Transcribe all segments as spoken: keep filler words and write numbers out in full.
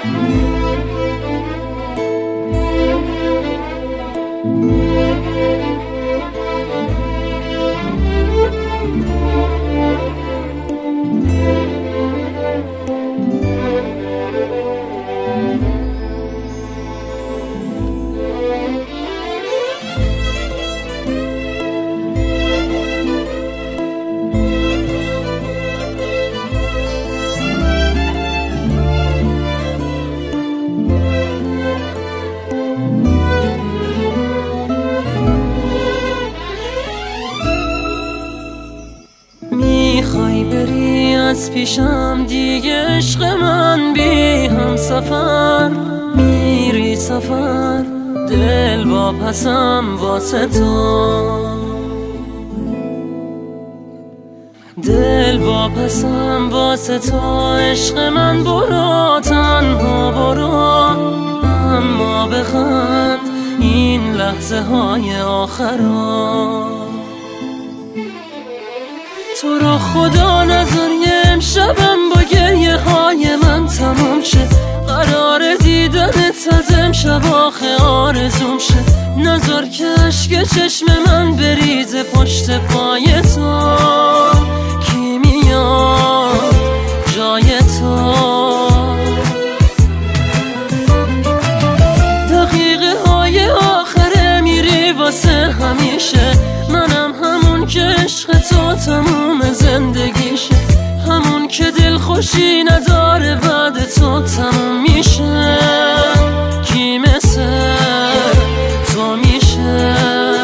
میخوای بری از پیشم دیگه عشق من بی هم سفر، میری سفر دل واپسم واسه تو، دل واپسم واسه تو عشق من، برو تنها برو اما بخند این لحظه های آخرا. تو رو خدا نذار یه امشبم با گریه های من تمام شه، قرار دیدنت از امشب آخه آرزوم شه، نذار که عشق چشم من بریزه پشت پای تو، کی میاد جای تو. دقیقه های آخره میری واسه همیشه، منم همون که عشق تو تموم زندگیشه، همون که دل خوشی نداره بعد تو تموم میشه، کی مثل تو میشه.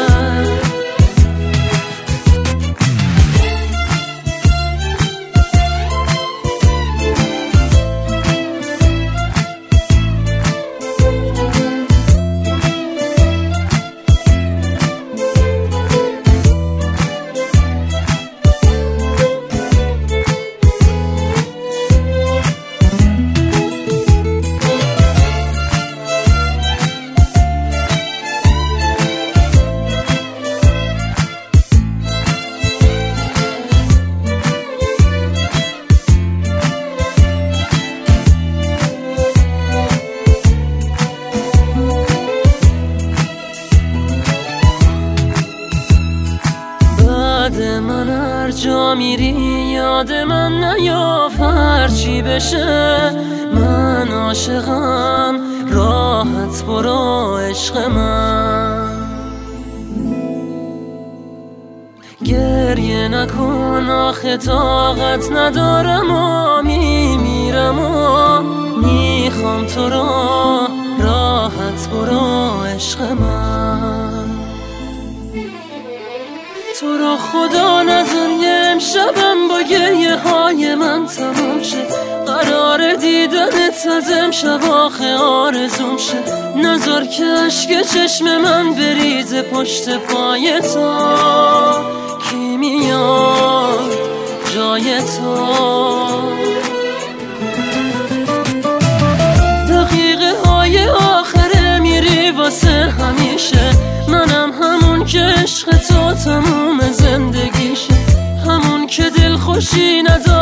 من هر جا میری یاد من نیاف، هرچی بشه من عاشقم، راحت برو عشق من. گریه نکن آخه طاقت ندارم و میمیرم و میخوام تو رو، راحت برو عشق من. تو رو خدا نذار یه امشبم با گریه های من تمام شه، قرار دیدنت از امشب آخه آرزوم شه، نذار که عشق چشم من بریزه پشت پای تو، کی میاد جای تو. دقیقه های آخره میری واسه همیشه، منم همون که عشق تو تموم زندگیشه، همون که دل خوشی نداره